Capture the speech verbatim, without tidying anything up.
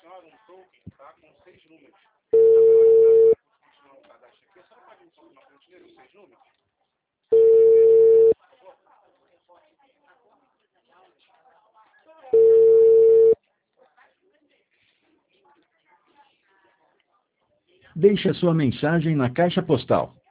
senhora um token, tá? Com seis números. Continuar o cadastro aqui, só pode me uma continha com seis números? Deixe a sua mensagem na caixa postal